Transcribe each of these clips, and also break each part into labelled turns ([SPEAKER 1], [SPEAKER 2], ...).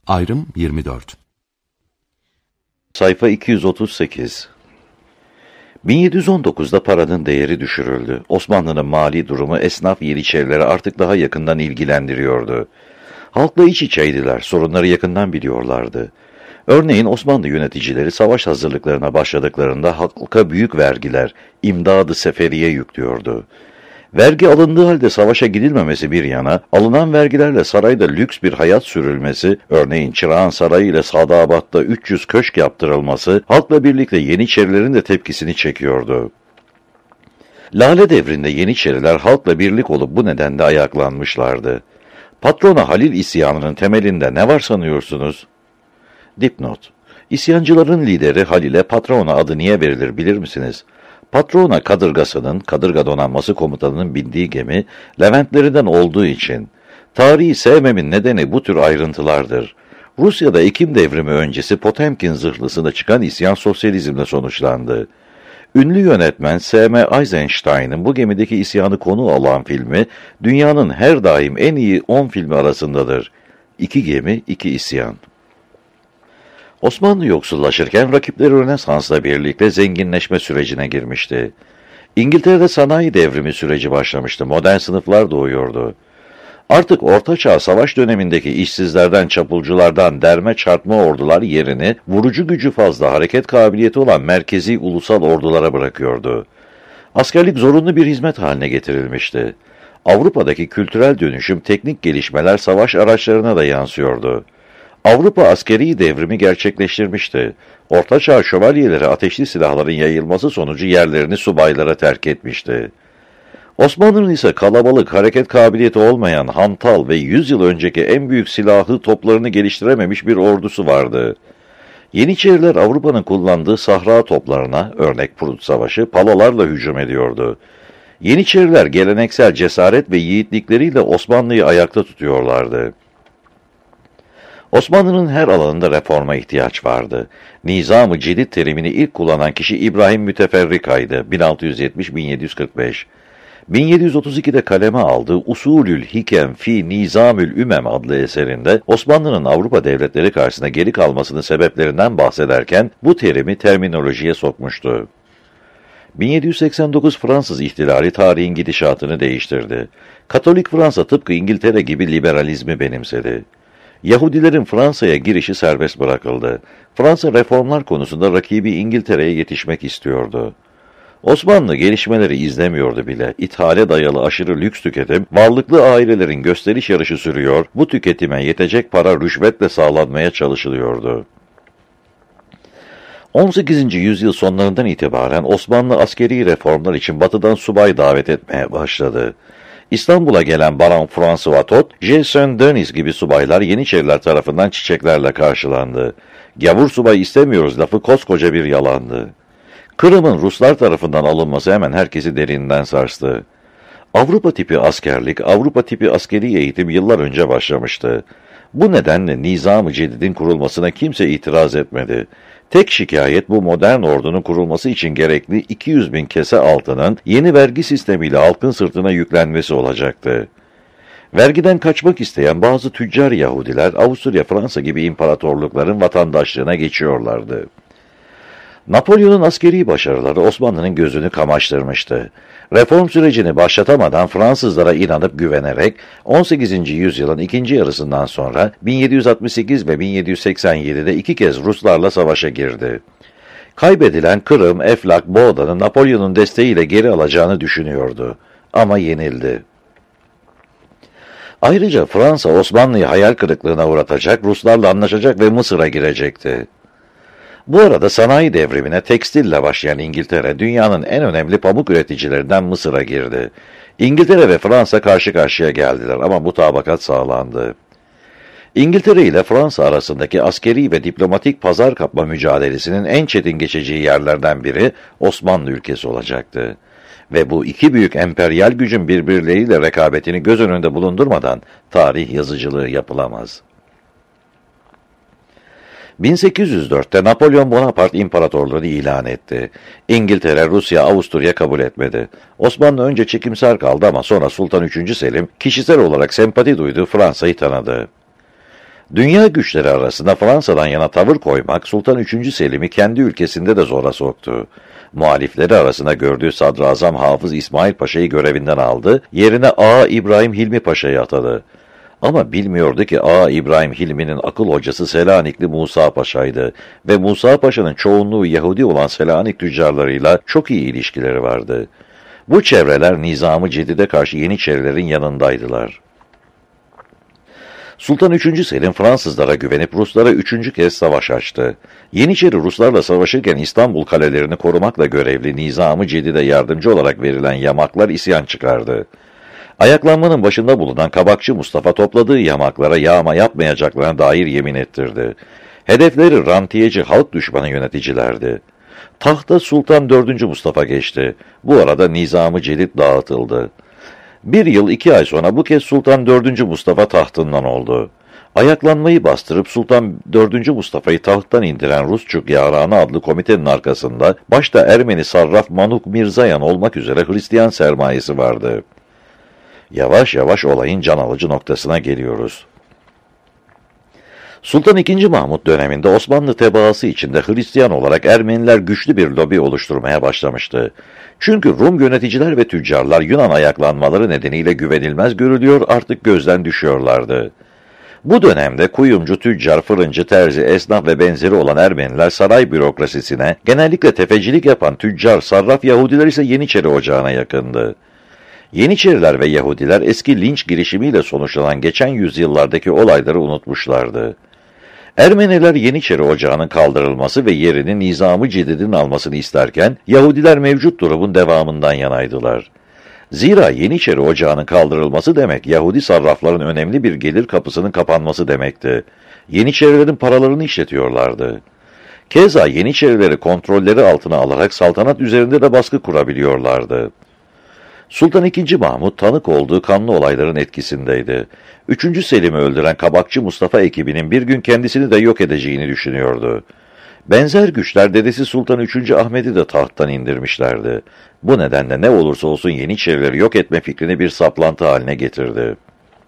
[SPEAKER 1] Ayrım 24.
[SPEAKER 2] Sayfa 238. 1719'da paranın değeri düşürüldü. Osmanlı'nın mali durumu esnaf yeniçerileri artık daha yakından ilgilendiriyordu. Halkla iç içeydiler, sorunları yakından biliyorlardı. Örneğin Osmanlı yöneticileri savaş hazırlıklarına başladıklarında halka büyük vergiler, imdadı seferiye yüklüyordu. Vergi alındığı halde savaşa gidilmemesi bir yana, alınan vergilerle sarayda lüks bir hayat sürülmesi, örneğin Çırağan Sarayı ile Sadabat'ta 300 köşk yaptırılması, halkla birlikte Yeniçerilerin de tepkisini çekiyordu. Lale devrinde Yeniçeriler halkla birlik olup bu nedenle ayaklanmışlardı. Patrona Halil isyanının temelinde ne var sanıyorsunuz? Dipnot: İsyancıların lideri Halil'e Patrona adı niye verilir bilir misiniz? Patrona kadırgasının, kadırga donanması komutanının bindiği gemi, Leventlerinden olduğu için. Tarihi sevmemin nedeni bu tür ayrıntılardır. Rusya'da Ekim devrimi öncesi Potemkin zırhlısına çıkan isyan sosyalizmle sonuçlandı. Ünlü yönetmen S.M. Eisenstein'ın bu gemideki isyanı konu alan filmi, dünyanın her daim en iyi 10 filmi arasındadır. 2 gemi, 2 isyan. Osmanlı yoksullaşırken rakipleri Rönesans'la birlikte zenginleşme sürecine girmişti. İngiltere'de sanayi devrimi süreci başlamıştı, modern sınıflar doğuyordu. Artık Ortaçağ savaş dönemindeki işsizlerden, çapulculardan derme çarpma ordular yerini vurucu gücü fazla, hareket kabiliyeti olan merkezi ulusal ordulara bırakıyordu. Askerlik zorunlu bir hizmet haline getirilmişti. Avrupa'daki kültürel dönüşüm, teknik gelişmeler savaş araçlarına da yansıyordu. Avrupa askeri devrimi gerçekleştirmişti. Ortaçağ şövalyeleri ateşli silahların yayılması sonucu yerlerini subaylara terk etmişti. Osmanlı'nın ise kalabalık, hareket kabiliyeti olmayan, hantal ve 100 yıl önceki en büyük silahı toplarını geliştirememiş bir ordusu vardı. Yeniçeriler Avrupa'nın kullandığı sahra toplarına, örnek Prut Savaşı, palalarla hücum ediyordu. Yeniçeriler geleneksel cesaret ve yiğitlikleriyle Osmanlı'yı ayakta tutuyorlardı. Osmanlı'nın her alanında reforma ihtiyaç vardı. Nizam-ı Cedid terimini ilk kullanan kişi İbrahim Müteferrika'ydı, 1670-1745. 1732'de kaleme aldığı Usulül Hikem fi Nizamül Ümem adlı eserinde Osmanlı'nın Avrupa devletleri karşısında geri kalmasının sebeplerinden bahsederken bu terimi terminolojiye sokmuştu. 1789 Fransız ihtilali tarihin gidişatını değiştirdi. Katolik Fransa tıpkı İngiltere gibi liberalizmi benimsedi. Yahudilerin Fransa'ya girişi serbest bırakıldı. Fransa reformlar konusunda rakibi İngiltere'ye yetişmek istiyordu. Osmanlı gelişmeleri izlemiyordu bile. İthale dayalı aşırı lüks tüketim, varlıklı ailelerin gösteriş yarışı sürüyor, bu tüketime yetecek para rüşvetle sağlanmaya çalışılıyordu. 18. yüzyıl sonlarından itibaren Osmanlı askeri reformlar için batıdan subay davet etmeye başladı. İstanbul'a gelen Baron François Tot, J. Saint-Denis gibi subaylar Yeniçeriler tarafından çiçeklerle karşılandı. Gavur subay istemiyoruz lafı koskoca bir yalandı. Kırım'ın Ruslar tarafından alınması hemen herkesi derinden sarstı. Avrupa tipi askerlik, Avrupa tipi askeri eğitim yıllar önce başlamıştı. Bu nedenle Nizam-ı Cedid'in kurulmasına kimse itiraz etmedi. Tek şikayet bu modern ordunun kurulması için gerekli 200.000 kese altının yeni vergi sistemiyle halkın sırtına yüklenmesi olacaktı. Vergiden kaçmak isteyen bazı tüccar Yahudiler Avusturya, Fransa gibi imparatorlukların vatandaşlığına geçiyorlardı. Napolyon'un askeri başarıları Osmanlı'nın gözünü kamaştırmıştı. Reform sürecini başlatamadan Fransızlara inanıp güvenerek 18. yüzyılın ikinci yarısından sonra 1768 ve 1787'de 2 kez Ruslarla savaşa girdi. Kaybedilen Kırım, Eflak, Boğda'nı Napolyon'un desteğiyle geri alacağını düşünüyordu. Ama yenildi. Ayrıca Fransa Osmanlı'yı hayal kırıklığına uğratacak, Ruslarla anlaşacak ve Mısır'a girecekti. Bu arada sanayi devrimine tekstille başlayan İngiltere, dünyanın en önemli pamuk üreticilerinden Mısır'a girdi. İngiltere ve Fransa karşı karşıya geldiler ama mutabakat sağlandı. İngiltere ile Fransa arasındaki askeri ve diplomatik pazar kapma mücadelesinin en çetin geçeceği yerlerden biri Osmanlı ülkesi olacaktı. Ve bu iki büyük emperyal gücün birbirleriyle rekabetini göz önünde bulundurmadan tarih yazıcılığı yapılamaz. 1804'te Napolyon Bonaparte İmparatorluğunu ilan etti. İngiltere, Rusya, Avusturya kabul etmedi. Osmanlı önce çekimser kaldı ama sonra Sultan 3. Selim kişisel olarak sempati duyduğu Fransa'yı tanıdı. Dünya güçleri arasında Fransa'dan yana tavır koymak Sultan 3. Selim'i kendi ülkesinde de zora soktu. Muhalifleri arasında gördüğü Sadrazam Hafız İsmail Paşa'yı görevinden aldı, yerine Ağa İbrahim Hilmi Paşa'yı atadı. Ama bilmiyordu ki Ağa İbrahim Hilmi'nin akıl hocası Selanikli Musa Paşa'ydı ve Musa Paşa'nın çoğunluğu Yahudi olan Selanik tüccarlarıyla çok iyi ilişkileri vardı. Bu çevreler Nizam-ı Cedid'e karşı Yeniçerilerin yanındaydılar. Sultan 3. Selim Fransızlara güvenip Ruslara 3. kez savaş açtı. Yeniçeri Ruslarla savaşırken İstanbul kalelerini korumakla görevli Nizam-ı Cedid'e yardımcı olarak verilen yamaklar isyan çıkardı. Ayaklanmanın başında bulunan Kabakçı Mustafa topladığı yamaklara yağma yapmayacaklarına dair yemin ettirdi. Hedefleri rantiyeci halk düşmanı yöneticilerdi. Tahta Sultan 4. Mustafa geçti. Bu arada Nizam-ı Cedid dağıtıldı. 1 yıl 2 ay sonra bu kez Sultan 4. Mustafa tahtından oldu. Ayaklanmayı bastırıp Sultan 4. Mustafa'yı tahttan indiren Rusçuk Yaranı adlı komitenin arkasında başta Ermeni sarraf Manuk Mirzayan olmak üzere Hristiyan sermayesi vardı. Yavaş yavaş olayın can alıcı noktasına geliyoruz. Sultan II. Mahmut döneminde Osmanlı tebaası içinde Hristiyan olarak Ermeniler güçlü bir lobi oluşturmaya başlamıştı. Çünkü Rum yöneticiler ve tüccarlar Yunan ayaklanmaları nedeniyle güvenilmez görülüyor, artık gözden düşüyorlardı. Bu dönemde kuyumcu, tüccar, fırıncı, terzi, esnaf ve benzeri olan Ermeniler saray bürokrasisine, genellikle tefecilik yapan tüccar, sarraf Yahudiler ise Yeniçeri Ocağı'na yakındı. Yeniçeriler ve Yahudiler eski linç girişimiyle sonuçlanan geçen yüzyıllardaki olayları unutmuşlardı. Ermeniler Yeniçeri Ocağı'nın kaldırılması ve yerini Nizam-ı Cedid'in almasını isterken, Yahudiler mevcut durumun devamından yanaydılar. Zira Yeniçeri Ocağı'nın kaldırılması demek, Yahudi sarrafların önemli bir gelir kapısının kapanması demekti. Yeniçerilerin paralarını işletiyorlardı. Keza Yeniçerileri kontrolleri altına alarak saltanat üzerinde de baskı kurabiliyorlardı. Sultan II. Mahmut tanık olduğu kanlı olayların etkisindeydi. 3. Selim'i öldüren Kabakçı Mustafa ekibinin bir gün kendisini de yok edeceğini düşünüyordu. Benzer güçler dedesi Sultan 3. Ahmet'i de tahttan indirmişlerdi. Bu nedenle ne olursa olsun Yeniçerileri yok etme fikrini bir saplantı haline getirdi.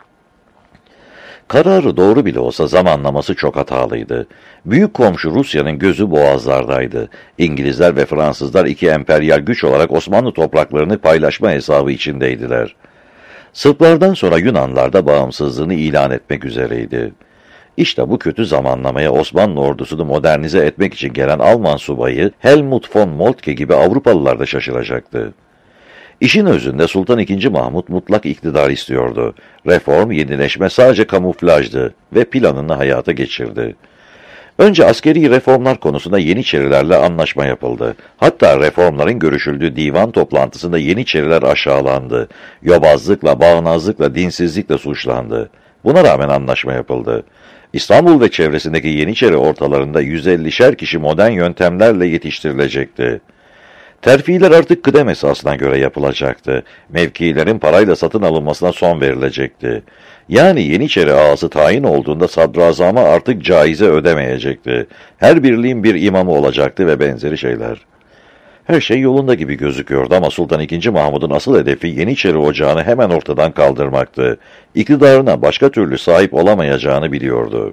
[SPEAKER 2] Kararı doğru bile olsa zamanlaması çok hatalıydı. Büyük komşu Rusya'nın gözü boğazlardaydı. İngilizler ve Fransızlar iki emperyal güç olarak Osmanlı topraklarını paylaşma hesabı içindeydiler. Sırplardan sonra Yunanlar da bağımsızlığını ilan etmek üzereydi. İşte bu kötü zamanlamaya Osmanlı ordusunu modernize etmek için gelen Alman subayı Helmut von Moltke gibi Avrupalılar da şaşıracaktı. İşin özünde Sultan II. Mahmut mutlak iktidar istiyordu. Reform, yenileşme sadece kamuflajdı ve planını hayata geçirdi. Önce askeri reformlar konusunda Yeniçerilerle anlaşma yapıldı. Hatta reformların görüşüldüğü divan toplantısında Yeniçeriler aşağılandı. Yobazlıkla, bağnazlıkla, dinsizlikle suçlandı. Buna rağmen anlaşma yapıldı. İstanbul ve çevresindeki Yeniçeri ortalarında 150'şer kişi modern yöntemlerle yetiştirilecekti. Terfiler artık kıdem esasına göre yapılacaktı. Mevkilerin parayla satın alınmasına son verilecekti. Yani Yeniçeri ağası tayin olduğunda sadrazama artık caize ödemeyecekti. Her birliğin bir imamı olacaktı ve benzeri şeyler. Her şey yolunda gibi gözüküyordu ama Sultan II. Mahmud'un asıl hedefi Yeniçeri Ocağı'nı hemen ortadan kaldırmaktı. İktidarına başka türlü sahip olamayacağını biliyordu.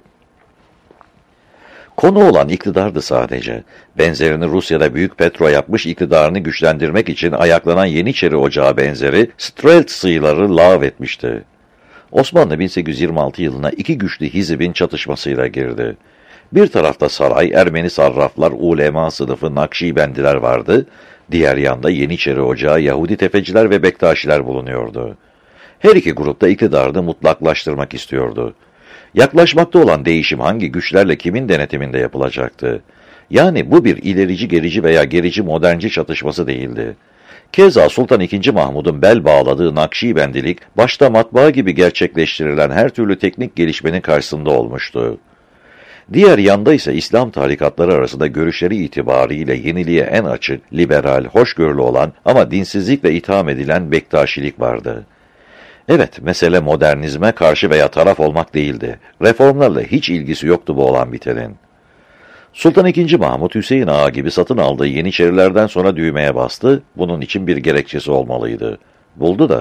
[SPEAKER 2] Konu olan iktidardı sadece. Benzerini Rusya'da Büyük Petro yapmış, iktidarını güçlendirmek için ayaklanan Yeniçeri Ocağı benzeri Streltsıları lağvetmişti. Osmanlı 1826 yılına iki güçlü hizibin çatışmasıyla girdi. Bir tarafta saray, Ermeni sarraflar, ulema sınıfı, Nakşibendiler vardı. Diğer yanda Yeniçeri Ocağı, Yahudi tefeciler ve Bektaşiler bulunuyordu. Her iki grupta iktidarını mutlaklaştırmak istiyordu. Yaklaşmakta olan değişim hangi güçlerle kimin denetiminde yapılacaktı? Yani bu bir ilerici gerici veya gerici modernci çatışması değildi. Keza Sultan II. Mahmud'un bel bağladığı Nakşibendilik, başta matbaa gibi gerçekleştirilen her türlü teknik gelişmenin karşısında olmuştu. Diğer yanda ise İslam tarikatları arasında görüşleri itibariyle yeniliğe en açık, liberal, hoşgörülü olan ama dinsizlikle itham edilen Bektaşilik vardı. Evet, mesele modernizme karşı veya taraf olmak değildi. Reformlarla hiç ilgisi yoktu bu olan bitenin. Sultan II. Mahmud, Hüseyin Ağa gibi satın aldığı Yeniçerilerden sonra düğmeye bastı, bunun için bir gerekçesi olmalıydı. Buldu da.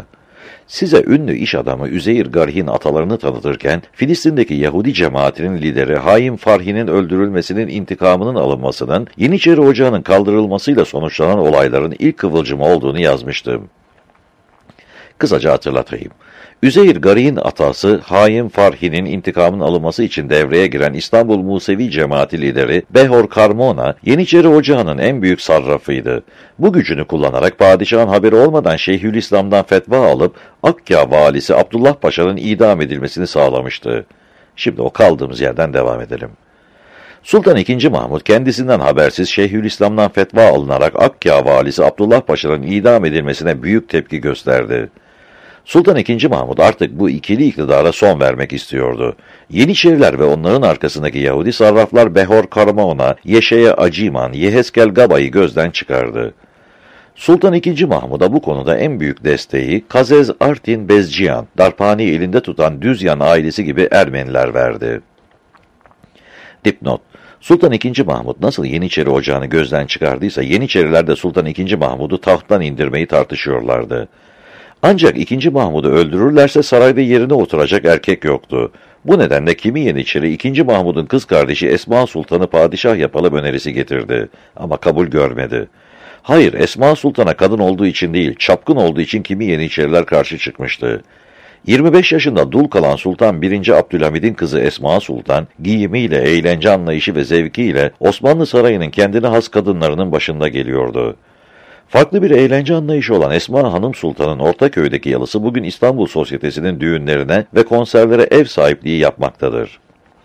[SPEAKER 2] Size ünlü iş adamı Üzeyir Garih'in atalarını tanıtırken, Filistin'deki Yahudi cemaatinin lideri Haim Farhi'nin öldürülmesinin intikamının alınmasının, Yeniçeri Ocağı'nın kaldırılmasıyla sonuçlanan olayların ilk kıvılcımı olduğunu yazmıştım. Kısaca hatırlatayım. Üzeyir Garih'in atası Haim Farhi'nin intikamının alınması için devreye giren İstanbul Musevi cemaati lideri Behor Karmona, Yeniçeri Ocağı'nın en büyük sarrafıydı. Bu gücünü kullanarak padişahın haberi olmadan Şeyhülislam'dan fetva alıp Akkâ valisi Abdullah Paşa'nın idam edilmesini sağlamıştı. Şimdi o kaldığımız yerden devam edelim. Sultan II. Mahmud kendisinden habersiz Şeyhülislam'dan fetva alınarak Akkâ valisi Abdullah Paşa'nın idam edilmesine büyük tepki gösterdi. Sultan II. Mahmud artık bu ikili iktidara son vermek istiyordu. Yeniçeriler ve onların arkasındaki Yahudi sarraflar Behor Karaman'a, Yeşe'ye Aciman, Yeheskel Gaba'yı gözden çıkardı. Sultan II. Mahmud'a bu konuda en büyük desteği Kazez Artin Bezciyan, darphaneyi elinde tutan Düzyan ailesi gibi Ermeniler verdi. Dipnot: Sultan II. Mahmud nasıl Yeniçeri Ocağı'nı gözden çıkardıysa Yeniçeriler de Sultan II. Mahmud'u tahttan indirmeyi tartışıyorlardı. Ancak II. Mahmud'u öldürürlerse sarayda yerine oturacak erkek yoktu. Bu nedenle kimi Yeniçeri II. Mahmud'un kız kardeşi Esma Sultan'ı padişah yapalım önerisi getirdi. Ama kabul görmedi. Hayır, Esma Sultan'a kadın olduğu için değil, çapkın olduğu için kimi Yeniçeriler karşı çıkmıştı. 25 yaşında dul kalan Sultan 1. Abdülhamid'in kızı Esma Sultan, giyimiyle, eğlence anlayışı ve zevkiyle Osmanlı Sarayı'nın kendine has kadınlarının başında geliyordu. Farklı bir eğlence anlayışı olan Esma Hanım Sultan'ın Ortaköy'deki yalısı bugün İstanbul Sosyetesi'nin düğünlerine ve konserlere ev sahipliği yapmaktadır.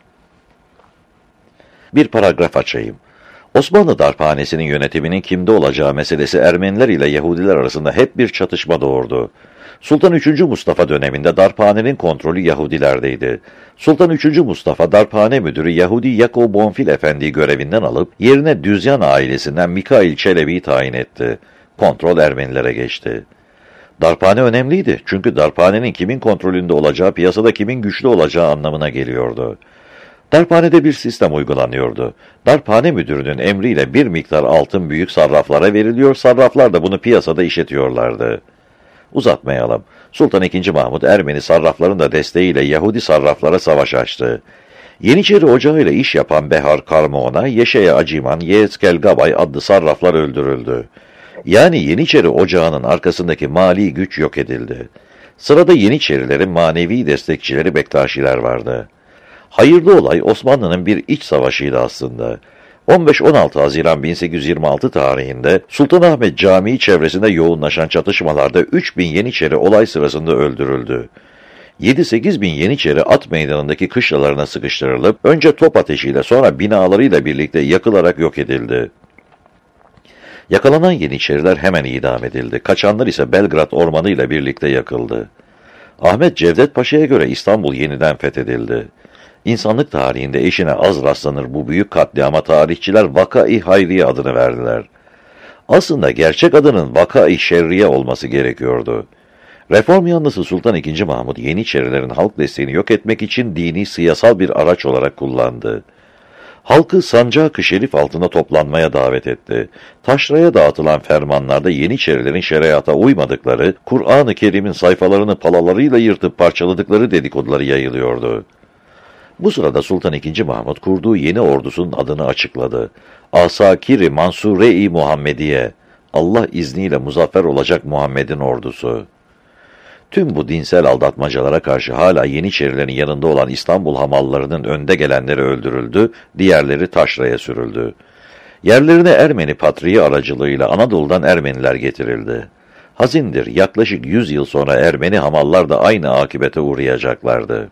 [SPEAKER 2] Bir paragraf açayım. Osmanlı darphanesinin yönetiminin kimde olacağı meselesi Ermeniler ile Yahudiler arasında hep bir çatışma doğurdu. Sultan 3. Mustafa döneminde darphanenin kontrolü Yahudilerdeydi. Sultan 3. Mustafa darphane müdürü Yahudi Yakov Bonfil Efendi'yi görevinden alıp yerine Düzyan ailesinden Mikail Çelebi'yi tayin etti. Kontrol Ermenilere geçti. Darphane önemliydi çünkü darphanenin kimin kontrolünde olacağı piyasada kimin güçlü olacağı anlamına geliyordu. Darphanede bir sistem uygulanıyordu. Darphane müdürünün emriyle bir miktar altın büyük sarraflara veriliyor, sarraflar da bunu piyasada işletiyorlardı. Uzatmayalım. Sultan II. Mahmud Ermeni sarrafların da desteğiyle Yahudi sarraflara savaş açtı. Yeniçeri Ocağı ile iş yapan Behar Karmona, Yeşe'ye Aciman, Yeheskel Gabay adlı sarraflar öldürüldü. Yani Yeniçeri Ocağı'nın arkasındaki mali güç yok edildi. Sırada Yeniçerilerin manevi destekçileri Bektaşiler vardı. Hayırlı olay Osmanlı'nın bir iç savaşıydı aslında. 15-16 Haziran 1826 tarihinde Sultanahmet Camii çevresinde yoğunlaşan çatışmalarda 3000 Yeniçeri olay sırasında öldürüldü. 7-8 bin Yeniçeri at meydanındaki kışlalarına sıkıştırılıp önce top ateşiyle sonra binalarıyla birlikte yakılarak yok edildi. Yakalanan Yeniçeriler hemen idam edildi. Kaçanlar ise Belgrad Ormanı ile birlikte yakıldı. Ahmet Cevdet Paşa'ya göre İstanbul yeniden fethedildi. İnsanlık tarihinde eşine az rastlanır bu büyük katliama tarihçiler Vaka-i Hayriye adını verdiler. Aslında gerçek adının Vaka-i Şerriye olması gerekiyordu. Reform yanlısı Sultan II. Mahmud Yeniçerilerin halk desteğini yok etmek için dini siyasal bir araç olarak kullandı. Halkı Sancak-ı Şerif altında toplanmaya davet etti. Taşraya dağıtılan fermanlarda Yeniçerilerin şeriata uymadıkları, Kur'an-ı Kerim'in sayfalarını palalarıyla yırtıp parçaladıkları dedikoduları yayılıyordu. Bu sırada Sultan II. Mahmud kurduğu yeni ordusunun adını açıkladı. Asakir-i Mansure-i Muhammediye, Allah izniyle muzaffer olacak Muhammed'in ordusu. Tüm bu dinsel aldatmacalara karşı hala Yeniçerilerin yanında olan İstanbul hamallarının önde gelenleri öldürüldü, diğerleri taşraya sürüldü. Yerlerine Ermeni patriği aracılığıyla Anadolu'dan Ermeniler getirildi. Hazindir, yaklaşık 100 yıl sonra Ermeni hamallar da aynı akibete uğrayacaklardı.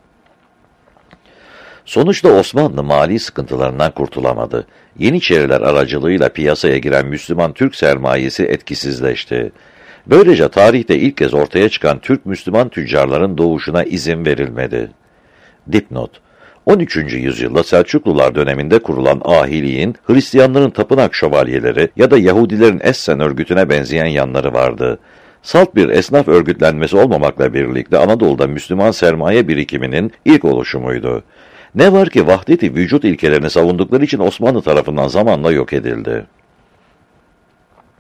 [SPEAKER 2] Sonuçta Osmanlı mali sıkıntılarından kurtulamadı. Yeniçeriler aracılığıyla piyasaya giren Müslüman Türk sermayesi etkisizleşti. Böylece tarihte ilk kez ortaya çıkan Türk-Müslüman tüccarların doğuşuna izin verilmedi. Dipnot: 13. yüzyılda Selçuklular döneminde kurulan ahiliğin, Hristiyanların tapınak şövalyeleri ya da Yahudilerin Essen örgütüne benzeyen yanları vardı. Salt bir esnaf örgütlenmesi olmamakla birlikte Anadolu'da Müslüman sermaye birikiminin ilk oluşumuydu. Ne var ki vahdet-i vücut ilkelerini savundukları için Osmanlı tarafından zamanla yok edildi.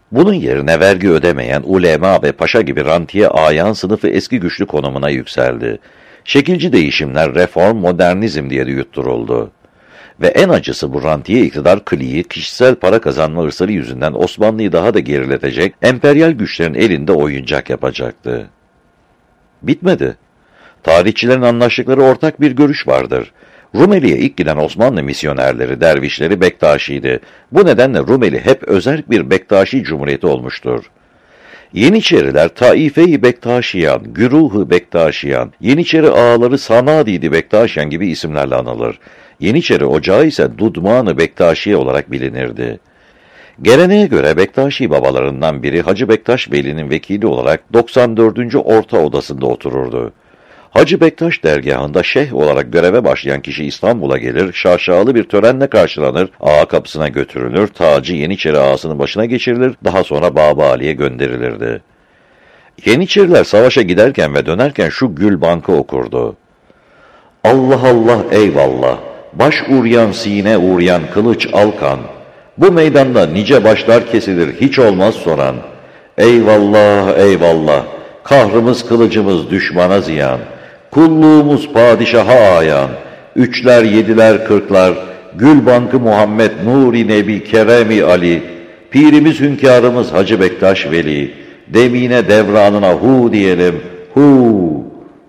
[SPEAKER 2] Bunun yerine vergi ödemeyen ulema ve paşa gibi rantiye ayan sınıfı eski güçlü konumuna yükseldi. Şekilci değişimler reform, modernizm diye de yutturuldu. Ve en acısı bu rantiye iktidar kliği kişisel para kazanma hırsları yüzünden Osmanlı'yı daha da geriletecek, emperyal güçlerin elinde oyuncak yapacaktı. Bitmedi. Tarihçilerin anlaştıkları ortak bir görüş vardır. Rumeli'ye ilk giden Osmanlı misyonerleri, dervişleri Bektaşi'ydi. Bu nedenle Rumeli hep özerk bir Bektaşi cumhuriyeti olmuştur. Yeniçeriler Taife-i Bektaşiyan, Güruh-ı Bektaşiyan, Yeniçeri ağaları Sanadid-i Bektaşiyan gibi isimlerle anılır. Yeniçeri ocağı ise Dudman-ı Bektaşiye olarak bilinirdi. Geleneğe göre Bektaşi babalarından biri Hacı Bektaş Veli'nin vekili olarak 94. Orta Odası'nda otururdu. Hacı Bektaş dergahında şeyh olarak göreve başlayan kişi İstanbul'a gelir, şaşalı bir törenle karşılanır, ağa kapısına götürülür, tacı Yeniçeri ağasının başına geçirilir, daha sonra Baba Ali'ye gönderilirdi. Yeniçeriler savaşa giderken ve dönerken şu gül bankı okurdu. Allah Allah eyvallah, baş uryan sine uryan kılıç alkan, bu meydanda nice başlar kesilir hiç olmaz soran. Eyvallah eyvallah, kahrımız kılıcımız düşmana ziyan. Kulluğumuz padişaha ayan, üçler, yediler, kırklar, Gül Bankı Muhammed, Nuri Nebi, Keremi Ali, pirimiz hünkârımız Hacı Bektaş Veli, demine devranına hu diyelim, hu.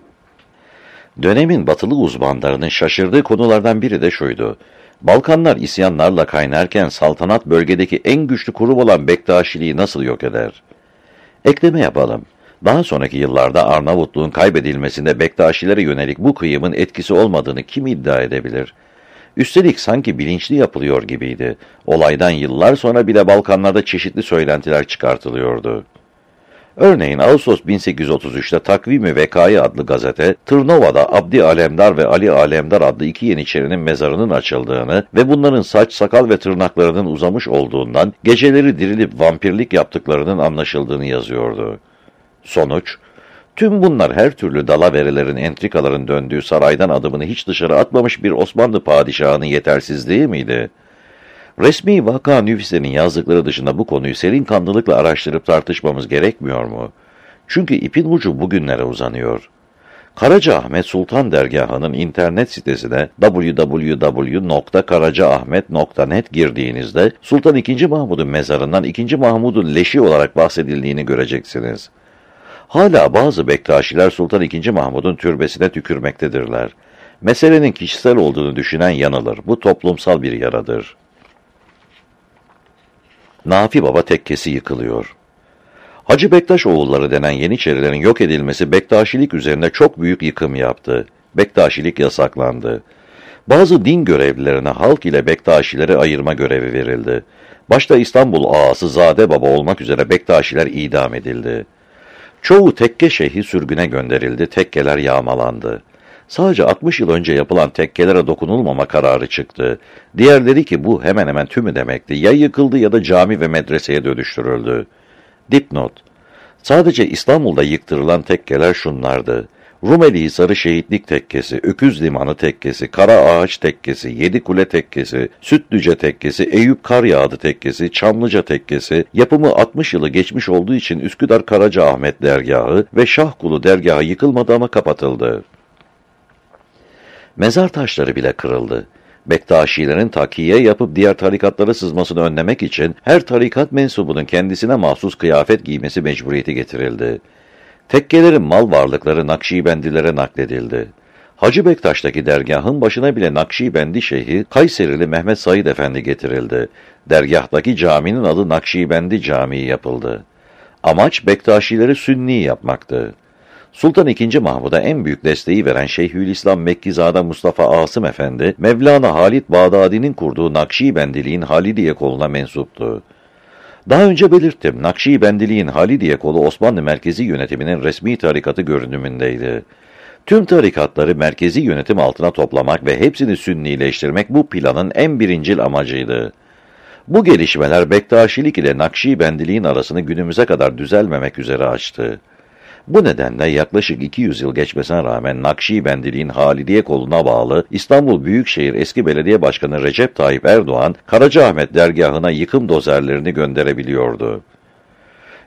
[SPEAKER 2] Dönemin batılı uzmanlarının şaşırdığı konulardan biri de şuydu. Balkanlar isyanlarla kaynarken saltanat bölgedeki en güçlü kurum olan Bektaşiliği nasıl yok eder? Ekleme yapalım. Daha sonraki yıllarda Arnavutluğun kaybedilmesinde Bektaşilere yönelik bu kıyımın etkisi olmadığını kim iddia edebilir? Üstelik sanki bilinçli yapılıyor gibiydi. Olaydan yıllar sonra bile Balkanlarda çeşitli söylentiler çıkartılıyordu. Örneğin Ağustos 1833'te Takvim-i Vekai adlı gazete, Tırnova'da Abdi Alemdar ve Ali Alemdar adlı iki Yeniçerinin mezarının açıldığını ve bunların saç, sakal ve tırnaklarının uzamış olduğundan geceleri dirilip vampirlik yaptıklarının anlaşıldığını yazıyordu. Sonuç, tüm bunlar her türlü dalaverilerin, entrikaların döndüğü saraydan adımını hiç dışarı atmamış bir Osmanlı padişahının yetersizliği miydi? Resmi vaka nüvislerinin yazdıkları dışında bu konuyu serin kanlılıkla araştırıp tartışmamız gerekmiyor mu? Çünkü ipin ucu bugünlere uzanıyor. Karacaahmet Sultan Dergahı'nın internet sitesine www.karacaahmet.net girdiğinizde Sultan II. Mahmud'un mezarından II. Mahmud'un leşi olarak bahsedildiğini göreceksiniz. Hala bazı Bektaşiler Sultan II. Mahmud'un türbesine tükürmektedirler. Meselenin kişisel olduğunu düşünen yanılır. Bu toplumsal bir yaradır. Nafi Baba tekkesi yıkılıyor. Hacı Bektaş oğulları denen Yeniçerilerin yok edilmesi Bektaşilik üzerinde çok büyük yıkım yaptı. Bektaşilik yasaklandı. Bazı din görevlilerine halk ile Bektaşileri ayırma görevi verildi. Başta İstanbul ağası Zade Baba olmak üzere Bektaşiler idam edildi. Çoğu tekke şeyhi sürgüne gönderildi, tekkeler yağmalandı. Sadece 60 yıl önce yapılan tekkelere dokunulmama kararı çıktı. Diğerleri ki bu hemen hemen tümü demekti. Ya yıkıldı ya da cami ve medreseye dönüştürüldü. Dipnot. Sadece İstanbul'da yıktırılan tekkeler şunlardı. Rumelihisarı Şehitlik Tekkesi, Öküz Limanı Tekkesi, Kara Ağaç Tekkesi, Yedikule Tekkesi, Sütlüce Tekkesi, Eyüp Karyağdı Tekkesi, Çamlıca Tekkesi, yapımı 60 yılı geçmiş olduğu için Üsküdar Karacaahmet Dergahı ve Şahkulu Dergahı yıkılmadı ama kapatıldı. Mezar taşları bile kırıldı. Bektaşilerin takiye yapıp diğer tarikatlara sızmasını önlemek için her tarikat mensubunun kendisine mahsus kıyafet giymesi mecburiyeti getirildi. Tekkelerin mal varlıkları Nakşibendilere nakledildi. Hacı Bektaş'taki dergahın başına bile Nakşibendi Şeyhi Kayserili Mehmet Said Efendi getirildi. Dergahtaki caminin adı Nakşibendi Camii yapıldı. Amaç Bektaşileri Sünni yapmaktı. Sultan II. Mahmud'a en büyük desteği veren Şeyhülislam Mekkizade Mustafa Asım Efendi, Mevlana Halid Bağdadi'nin kurduğu Nakşibendiliğin Halidiye koluna mensuptu. Daha önce belirttim, Nakşibendiliğin Halidiye kolu Osmanlı merkezi yönetiminin resmi tarikatı görünümündeydi. Tüm tarikatları merkezi yönetim altına toplamak ve hepsini sünnileştirmek bu planın en birincil amacıydı. Bu gelişmeler Bektaşilik ile Nakşibendiliğin arasını günümüze kadar düzelmemek üzere açtı. Bu nedenle yaklaşık 200 yıl geçmesine rağmen Nakşibendiliğin Halidiye koluna bağlı İstanbul Büyükşehir Eski Belediye Başkanı Recep Tayyip Erdoğan, Karacaahmet dergahına yıkım dozerlerini gönderebiliyordu.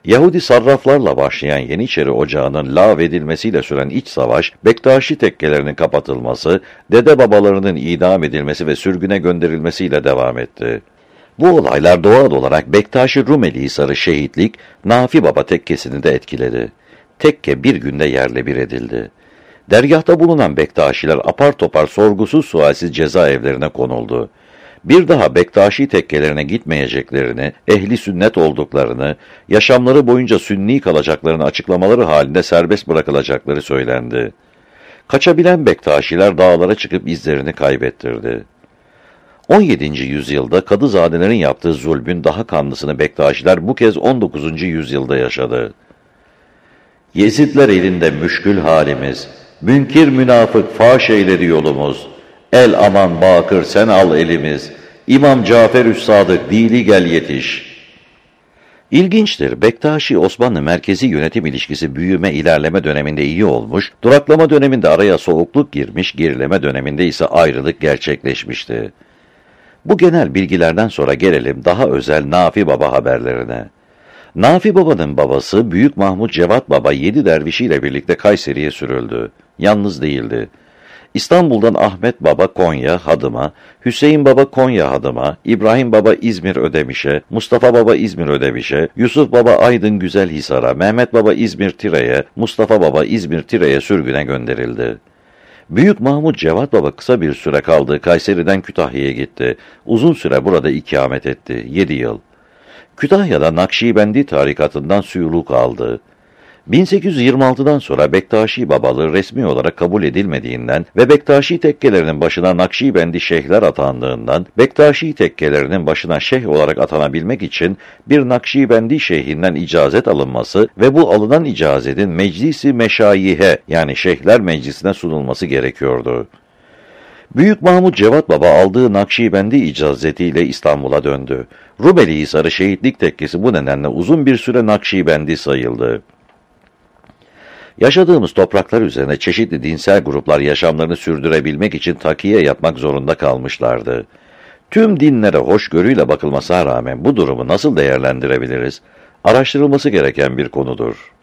[SPEAKER 2] Yahudi sarraflarla başlayan Yeniçeri Ocağı'nın lağvedilmesiyle süren iç savaş, Bektaşi tekkelerinin kapatılması, dede babalarının idam edilmesi ve sürgüne gönderilmesiyle devam etti. Bu olaylar doğal olarak Bektaşi Rumeli Hisarı şehitlik, Nafi Baba tekkesini de etkiledi. Tekke bir günde yerle bir edildi. Dergâhta bulunan Bektaşiler apar topar sorgusuz sualsiz cezaevlerine konuldu. Bir daha Bektaşi tekkelerine gitmeyeceklerini, ehli sünnet olduklarını, yaşamları boyunca sünni kalacaklarını açıklamaları halinde serbest bırakılacakları söylendi. Kaçabilen Bektaşiler dağlara çıkıp izlerini kaybettirdi. 17. yüzyılda Kadızadelerin yaptığı zulmün daha kanlısını Bektaşiler bu kez 19. yüzyılda yaşadı. Yezidler elinde müşkül halimiz, münkir münafık faş eyledi yolumuz, el aman bakır sen al elimiz, İmam Cafer Üstsadık dili gel yetiş. İlginçtir, Bektaşi-Osmanlı merkezi yönetim ilişkisi büyüme ilerleme döneminde iyi olmuş, duraklama döneminde araya soğukluk girmiş, gerileme döneminde ise ayrılık gerçekleşmişti. Bu genel bilgilerden sonra gelelim daha özel Nafi Baba haberlerine. Nafi Baba'nın babası Büyük Mahmud Cevat Baba 7 dervişiyle birlikte Kayseri'ye sürüldü. Yalnız değildi. İstanbul'dan Ahmet Baba Konya Hadım'a, Hüseyin Baba Konya Hadım'a, İbrahim Baba İzmir Ödemiş'e, Mustafa Baba İzmir Ödemiş'e, Yusuf Baba Aydın Güzelhisar'a, Mehmet Baba İzmir Tire'ye, Mustafa Baba İzmir Tire'ye sürgüne gönderildi. Büyük Mahmud Cevat Baba kısa bir süre kaldı, Kayseri'den Kütahya'ya gitti. Uzun süre burada ikamet etti, 7 yıl. Kütahya'da Nakşibendi tarikatından suyuluk aldı. 1826'dan sonra Bektaşi babalığı resmi olarak kabul edilmediğinden ve Bektaşi tekkelerinin başına Nakşibendi şeyhler atandığından, Bektaşi tekkelerinin başına şeyh olarak atanabilmek için bir Nakşibendi şeyhinden icazet alınması ve bu alınan icazetin Meclisi Meşayihe yani Şeyhler Meclisi'ne sunulması gerekiyordu. Büyük Mahmud Cevat Baba aldığı Nakşibendi icazetiyle İstanbul'a döndü. Rumeli Hisarı şehitlik tekkesi bu nedenle uzun bir süre Nakşibendi sayıldı. Yaşadığımız topraklar üzerine çeşitli dinsel gruplar yaşamlarını sürdürebilmek için takiye yapmak zorunda kalmışlardı. Tüm dinlere hoşgörüyle bakılmasına rağmen bu durumu nasıl değerlendirebiliriz? Araştırılması gereken bir konudur.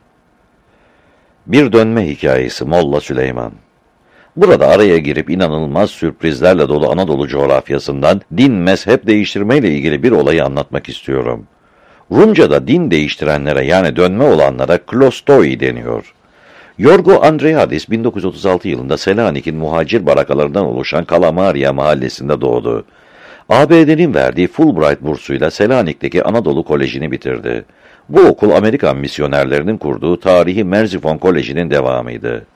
[SPEAKER 2] Bir dönme hikayesi Molla Süleyman. Burada araya girip inanılmaz sürprizlerle dolu Anadolu coğrafyasından din mezhep değiştirmeyle ilgili bir olayı anlatmak istiyorum. Rumca'da din değiştirenlere yani dönme olanlara klostoi deniyor. Yorgo Andreadis 1936 yılında Selanik'in muhacir barakalarından oluşan Kalamaria mahallesinde doğdu. ABD'nin verdiği Fulbright bursuyla Selanik'teki Anadolu Koleji'ni bitirdi. Bu okul Amerikan misyonerlerinin kurduğu tarihi Merzifon Koleji'nin devamıydı.